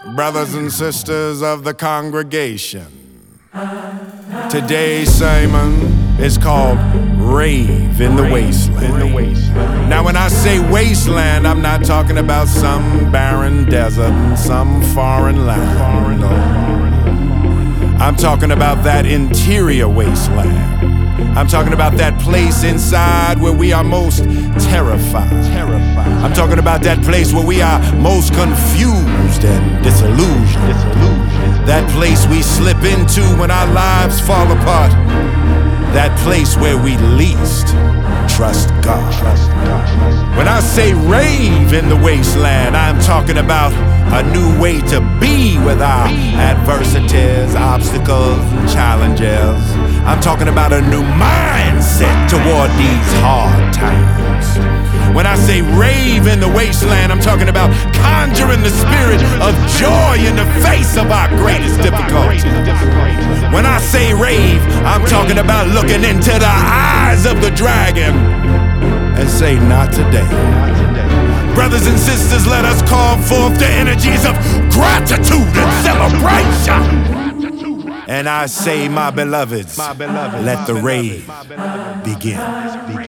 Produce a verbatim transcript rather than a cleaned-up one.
Brothers and sisters of the congregation, today's sermon is called Rave in the Wasteland. Now when I say wasteland, I'm not talking about some barren desert and some foreign land. No. I'm talking about that interior wasteland. I'm talking about that place inside where we are most terrified. terrified. I'm talking about that place where we are most confused and disillusioned. disillusioned. That place we slip into when our lives fall apart. That place where we least trust God. Trust God. When I say rave in the wasteland, I'm talking about a new way to be with our adversities, obstacles, and challenges. I'm talking about a new mindset toward these hard times. When I say rave in the wasteland, I'm talking about conjuring the spirit of joy in the face of our greatest difficulties. When I say rave, I'm talking about looking into the eyes of the dragon and say, not today. Brothers and sisters, let us call forth the energies of gratitude and celebration. And I say, my beloveds, let the rave begin.